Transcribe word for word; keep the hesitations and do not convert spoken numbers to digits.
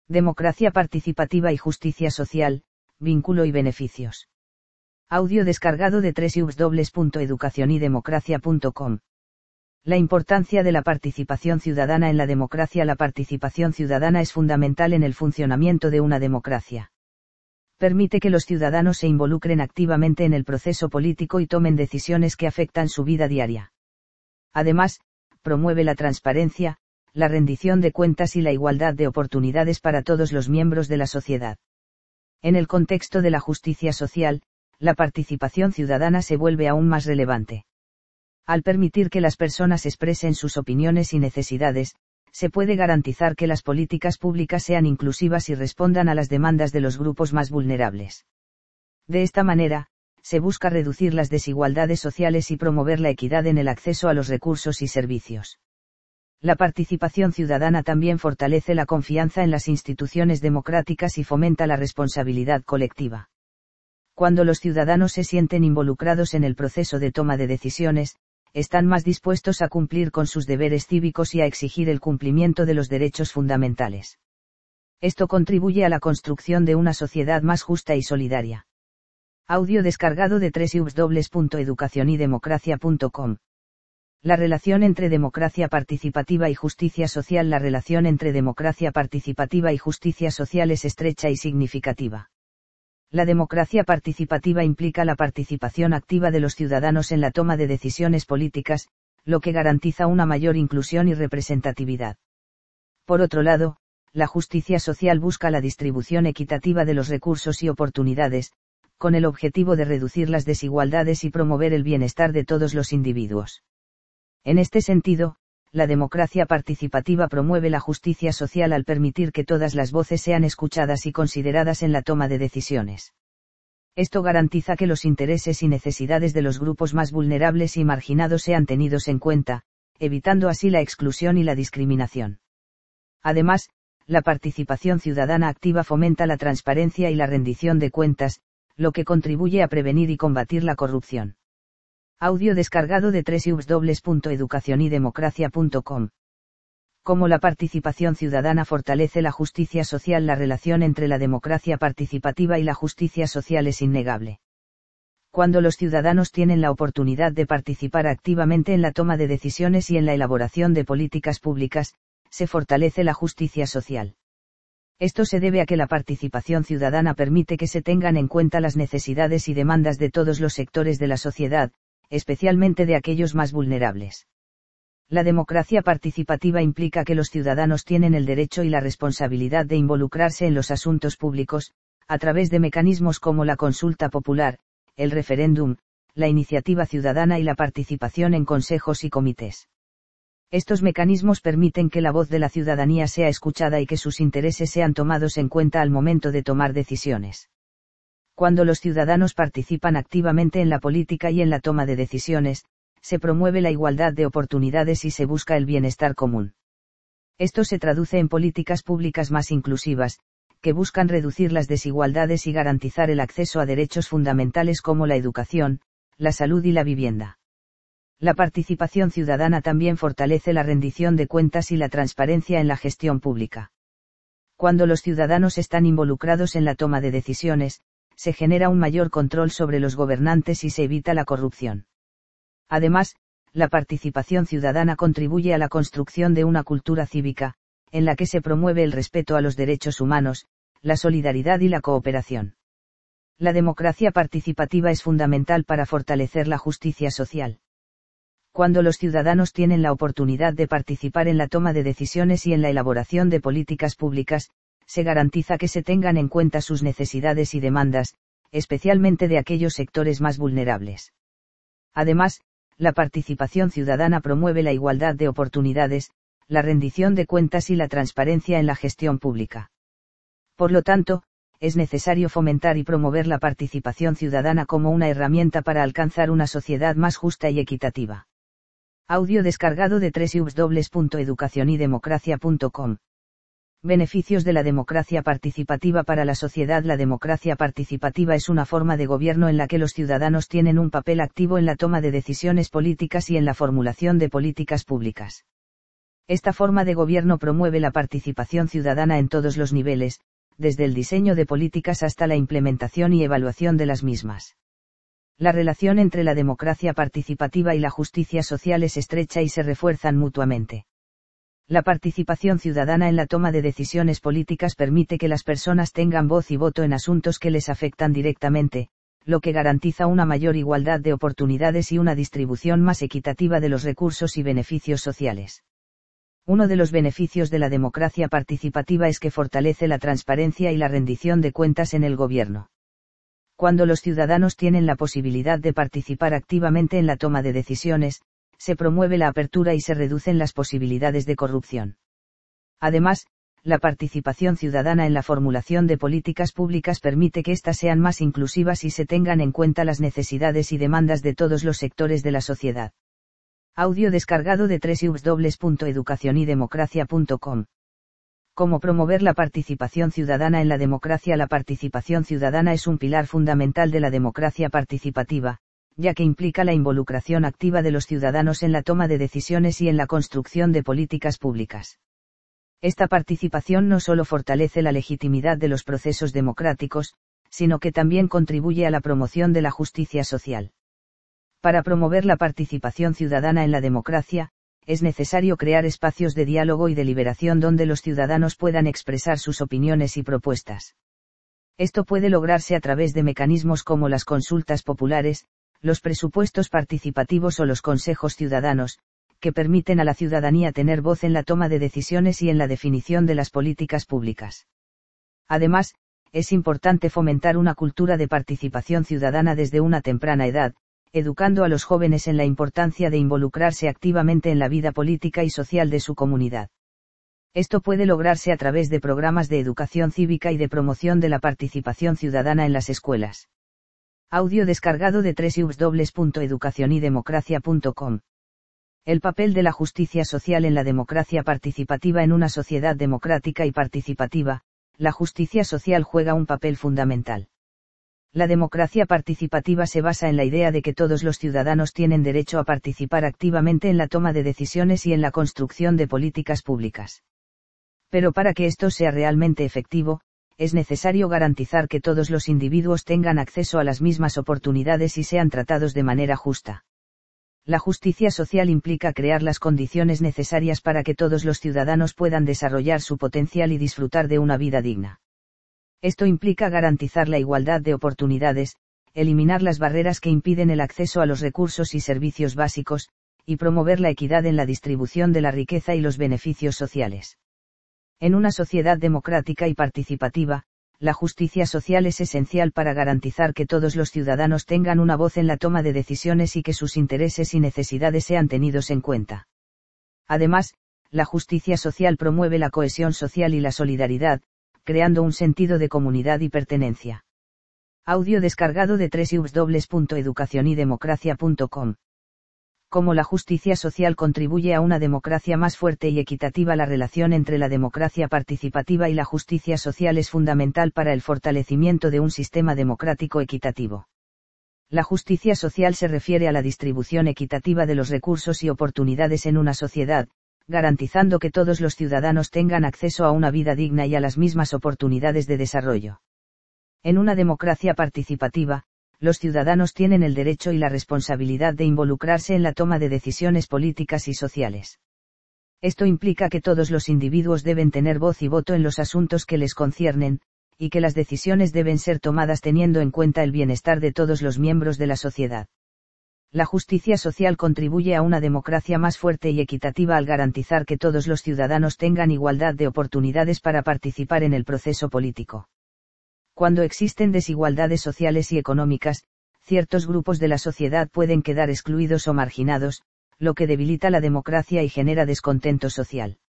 Democracia participativa y justicia social, vínculo y beneficios. Audio descargado de doble u doble u doble u punto educación y democracia punto com. La importancia de la participación ciudadana en la democracia. La participación ciudadana es fundamental en el funcionamiento de una democracia. Permite que los ciudadanos se involucren activamente en el proceso político y tomen decisiones que afectan su vida diaria. Además, promueve la transparencia, la rendición de cuentas y la igualdad de oportunidades para todos los miembros de la sociedad. En el contexto de la justicia social, la participación ciudadana se vuelve aún más relevante. Al permitir que las personas expresen sus opiniones y necesidades, se puede garantizar que las políticas públicas sean inclusivas y respondan a las demandas de los grupos más vulnerables. De esta manera, se busca reducir las desigualdades sociales y promover la equidad en el acceso a los recursos y servicios. La participación ciudadana también fortalece la confianza en las instituciones democráticas y fomenta la responsabilidad colectiva. Cuando los ciudadanos se sienten involucrados en el proceso de toma de decisiones, están más dispuestos a cumplir con sus deberes cívicos y a exigir el cumplimiento de los derechos fundamentales. Esto contribuye a la construcción de una sociedad más justa y solidaria. Audio descargado de doble u doble u doble u punto educación y democracia punto com. La relación entre democracia participativa y justicia social. La relación entre democracia participativa y justicia social es estrecha y significativa. La democracia participativa implica la participación activa de los ciudadanos en la toma de decisiones políticas, lo que garantiza una mayor inclusión y representatividad. Por otro lado, la justicia social busca la distribución equitativa de los recursos y oportunidades, con el objetivo de reducir las desigualdades y promover el bienestar de todos los individuos. En este sentido, la democracia participativa promueve la justicia social al permitir que todas las voces sean escuchadas y consideradas en la toma de decisiones. Esto garantiza que los intereses y necesidades de los grupos más vulnerables y marginados sean tenidos en cuenta, evitando así la exclusión y la discriminación. Además, la participación ciudadana activa fomenta la transparencia y la rendición de cuentas, lo que contribuye a prevenir y combatir la corrupción. Audio descargado de doble u doble u doble u punto educación y democracia punto com. Cómo la participación ciudadana fortalece la justicia social. La relación entre la democracia participativa y la justicia social es innegable. Cuando los ciudadanos tienen la oportunidad de participar activamente en la toma de decisiones y en la elaboración de políticas públicas, se fortalece la justicia social. Esto se debe a que la participación ciudadana permite que se tengan en cuenta las necesidades y demandas de todos los sectores de la sociedad, especialmente de aquellos más vulnerables. La democracia participativa implica que los ciudadanos tienen el derecho y la responsabilidad de involucrarse en los asuntos públicos, a través de mecanismos como la consulta popular, el referéndum, la iniciativa ciudadana y la participación en consejos y comités. Estos mecanismos permiten que la voz de la ciudadanía sea escuchada y que sus intereses sean tomados en cuenta al momento de tomar decisiones. Cuando los ciudadanos participan activamente en la política y en la toma de decisiones, se promueve la igualdad de oportunidades y se busca el bienestar común. Esto se traduce en políticas públicas más inclusivas, que buscan reducir las desigualdades y garantizar el acceso a derechos fundamentales como la educación, la salud y la vivienda. La participación ciudadana también fortalece la rendición de cuentas y la transparencia en la gestión pública. Cuando los ciudadanos están involucrados en la toma de decisiones, se genera un mayor control sobre los gobernantes y se evita la corrupción. Además, la participación ciudadana contribuye a la construcción de una cultura cívica, en la que se promueve el respeto a los derechos humanos, la solidaridad y la cooperación. La democracia participativa es fundamental para fortalecer la justicia social. Cuando los ciudadanos tienen la oportunidad de participar en la toma de decisiones y en la elaboración de políticas públicas, se garantiza que se tengan en cuenta sus necesidades y demandas, especialmente de aquellos sectores más vulnerables. Además, la participación ciudadana promueve la igualdad de oportunidades, la rendición de cuentas y la transparencia en la gestión pública. Por lo tanto, es necesario fomentar y promover la participación ciudadana como una herramienta para alcanzar una sociedad más justa y equitativa. Audio descargado de doble u doble u doble u punto educación y democracia punto com. Beneficios de la democracia participativa para la sociedad. La democracia participativa es una forma de gobierno en la que los ciudadanos tienen un papel activo en la toma de decisiones políticas y en la formulación de políticas públicas. Esta forma de gobierno promueve la participación ciudadana en todos los niveles, desde el diseño de políticas hasta la implementación y evaluación de las mismas. La relación entre la democracia participativa y la justicia social es estrecha y se refuerzan mutuamente. La participación ciudadana en la toma de decisiones políticas permite que las personas tengan voz y voto en asuntos que les afectan directamente, lo que garantiza una mayor igualdad de oportunidades y una distribución más equitativa de los recursos y beneficios sociales. Uno de los beneficios de la democracia participativa es que fortalece la transparencia y la rendición de cuentas en el gobierno. Cuando los ciudadanos tienen la posibilidad de participar activamente en la toma de decisiones, se promueve la apertura y se reducen las posibilidades de corrupción. Además, la participación ciudadana en la formulación de políticas públicas permite que éstas sean más inclusivas y se tengan en cuenta las necesidades y demandas de todos los sectores de la sociedad. Audio descargado de doble u doble u doble u punto educación y democracia punto com. ¿Cómo promover la participación ciudadana en la democracia? La participación ciudadana es un pilar fundamental de la democracia participativa, ya que implica la involucración activa de los ciudadanos en la toma de decisiones y en la construcción de políticas públicas. Esta participación no solo fortalece la legitimidad de los procesos democráticos, sino que también contribuye a la promoción de la justicia social. Para promover la participación ciudadana en la democracia, es necesario crear espacios de diálogo y deliberación donde los ciudadanos puedan expresar sus opiniones y propuestas. Esto puede lograrse a través de mecanismos como las consultas populares, los presupuestos participativos o los consejos ciudadanos, que permiten a la ciudadanía tener voz en la toma de decisiones y en la definición de las políticas públicas. Además, es importante fomentar una cultura de participación ciudadana desde una temprana edad, educando a los jóvenes en la importancia de involucrarse activamente en la vida política y social de su comunidad. Esto puede lograrse a través de programas de educación cívica y de promoción de la participación ciudadana en las escuelas. Audio descargado de doble u doble u doble u punto educación y democracia punto com. El papel de la justicia social en la democracia participativa. En una sociedad democrática y participativa, la justicia social juega un papel fundamental. La democracia participativa se basa en la idea de que todos los ciudadanos tienen derecho a participar activamente en la toma de decisiones y en la construcción de políticas públicas. Pero para que esto sea realmente efectivo, es necesario garantizar que todos los individuos tengan acceso a las mismas oportunidades y sean tratados de manera justa. La justicia social implica crear las condiciones necesarias para que todos los ciudadanos puedan desarrollar su potencial y disfrutar de una vida digna. Esto implica garantizar la igualdad de oportunidades, eliminar las barreras que impiden el acceso a los recursos y servicios básicos, y promover la equidad en la distribución de la riqueza y los beneficios sociales. En una sociedad democrática y participativa, la justicia social es esencial para garantizar que todos los ciudadanos tengan una voz en la toma de decisiones y que sus intereses y necesidades sean tenidos en cuenta. Además, la justicia social promueve la cohesión social y la solidaridad, creando un sentido de comunidad y pertenencia. Audio descargado de doble u doble u doble u punto educación y democracia punto com. Cómo la justicia social contribuye a una democracia más fuerte y equitativa. La relación entre la democracia participativa y la justicia social es fundamental para el fortalecimiento de un sistema democrático equitativo. La justicia social se refiere a la distribución equitativa de los recursos y oportunidades en una sociedad, garantizando que todos los ciudadanos tengan acceso a una vida digna y a las mismas oportunidades de desarrollo. En una democracia participativa, los ciudadanos tienen el derecho y la responsabilidad de involucrarse en la toma de decisiones políticas y sociales. Esto implica que todos los individuos deben tener voz y voto en los asuntos que les conciernen, y que las decisiones deben ser tomadas teniendo en cuenta el bienestar de todos los miembros de la sociedad. La justicia social contribuye a una democracia más fuerte y equitativa al garantizar que todos los ciudadanos tengan igualdad de oportunidades para participar en el proceso político. Cuando existen desigualdades sociales y económicas, ciertos grupos de la sociedad pueden quedar excluidos o marginados, lo que debilita la democracia y genera descontento social.